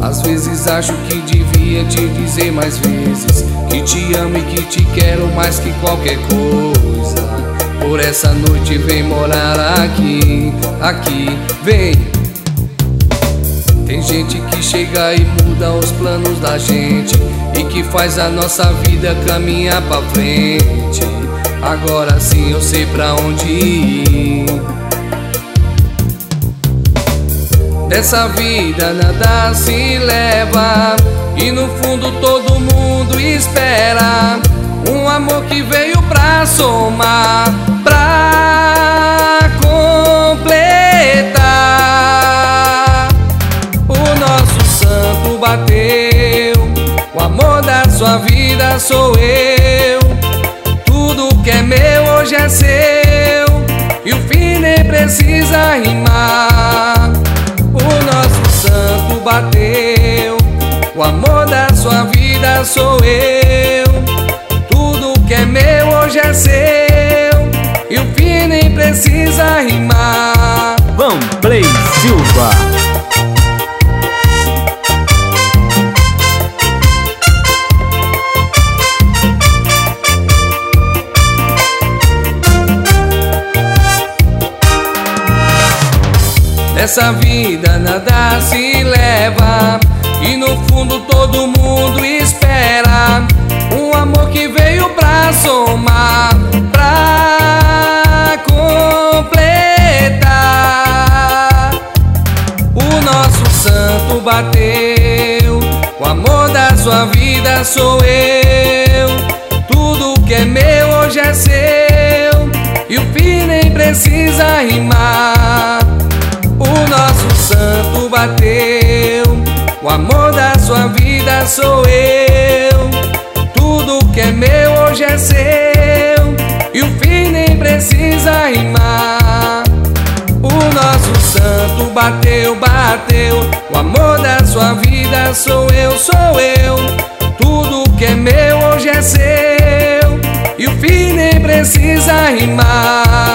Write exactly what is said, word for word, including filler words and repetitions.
Às vezes acho que devia te dizer mais vezes que te amo e que te quero mais que qualquer coisa. Por essa noite vem morar aqui, aqui, vem. Tem gente que chega e muda os planos da gente e que faz a nossa vida caminhar pra frente. Agora sim eu sei pra onde ir. Dessa vida nada se leva e no fundo todo mundo espera um amor que veio pra somar, pra completar. O nosso santo bateu, o amor da sua vida sou eu. Tudo que é meu hoje é seu e o fim nem precisa rimar. O nosso santo bateu, o amor da sua vida sou eu. Tudo que é meu hoje é seu e o fim nem precisa rimar. Vanplay Silva. Nessa vida nada se leva e no fundo todo mundo espera um amor que veio pra somar, pra completar. O nosso santo bateu, o amor da sua vida sou eu. Tudo que é meu hoje é seu e o fim nem precisa rimar. O nosso santo bateu, o amor da sua vida sou eu. Tudo que é meu hoje é seu e o fim nem precisa rimar. O nosso santo bateu, bateu, o amor da sua vida sou eu, sou eu. Tudo que é meu hoje é seu e o fim nem precisa rimar.